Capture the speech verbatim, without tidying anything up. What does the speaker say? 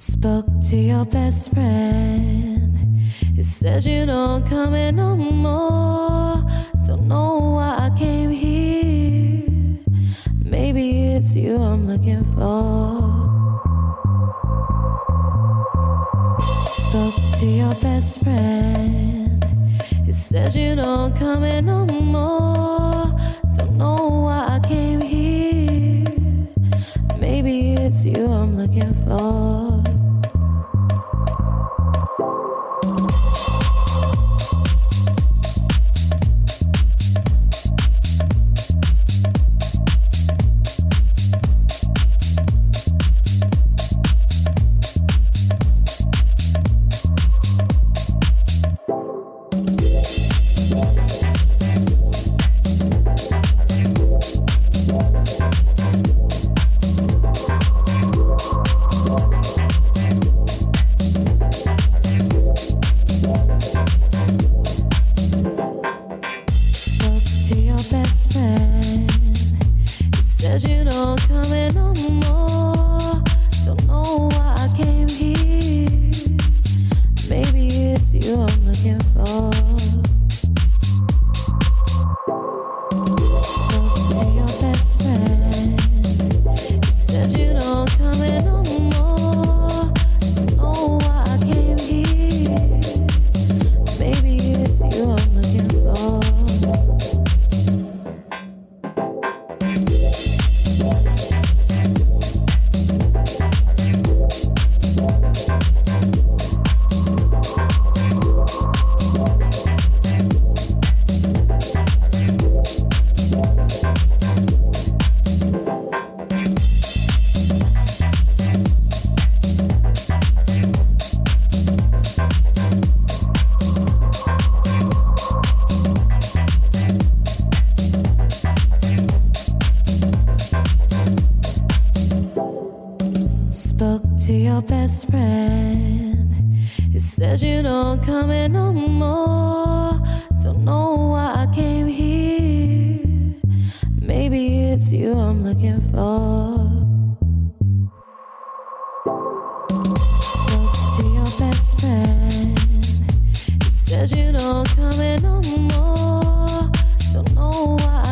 Spoke to your best friend. He said you don't come in no more. Don't know why I came here. Maybe it's you I'm looking for. Spoke to your best friend. He said you don't come in no more. Don't know why I came here. Maybe it's you I'm looking for. To your best friend, he said you don't come in no more. Don't know why I came here. Maybe it's you I'm looking for. Spoke to your best friend. He said you don't come in no more. Don't know why